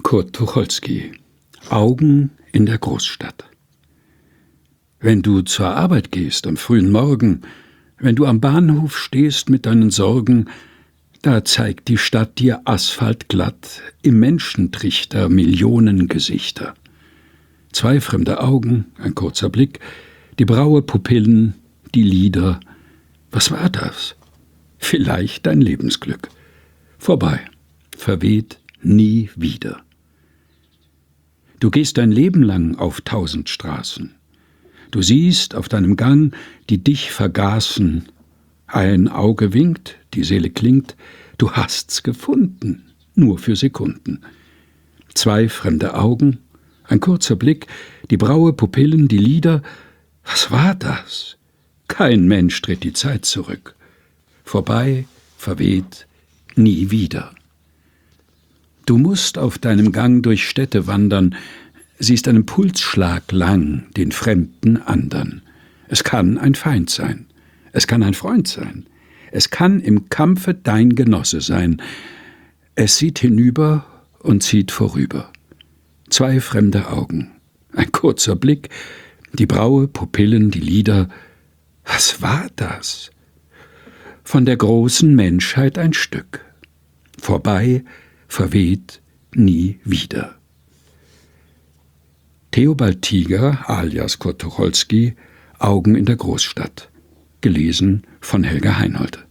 Kurt Tucholsky. Augen in der Großstadt. Wenn du zur Arbeit gehst am frühen Morgen, wenn du am Bahnhof stehst mit deinen Sorgen, da zeigt die Stadt dir asphaltglatt im Menschentrichter Millionen Gesichter. Zwei fremde Augen, ein kurzer Blick, die Braue Pupillen, die Lider. Was war das? Vielleicht dein Lebensglück. Vorbei, verweht, nie wieder. Du gehst dein Leben lang auf 1000 Straßen. Du siehst auf deinem Gang, die dich vergaßen. Ein Auge winkt, die Seele klingt, du hast's gefunden, nur für Sekunden. Zwei fremde Augen, ein kurzer Blick, die Braue Pupillen, die Lider. Was war das? Kein Mensch dreht die Zeit zurück. Vorbei, verweht, nie wieder. Du musst auf deinem Gang durch Städte wandern, siehst einen Pulsschlag lang den Fremden andern. Es kann ein Feind sein, es kann ein Freund sein, es kann im Kampfe dein Genosse sein. Es sieht hinüber und zieht vorüber. Zwei fremde Augen, ein kurzer Blick, die Braue, Pupillen, die Lider. Was war das? Von der großen Menschheit ein Stück. Vorbei, verweht, nie wieder. Theobald Tiger, alias Kurt Tucholsky, Augen in der Großstadt. Gelesen von Helga Heinold.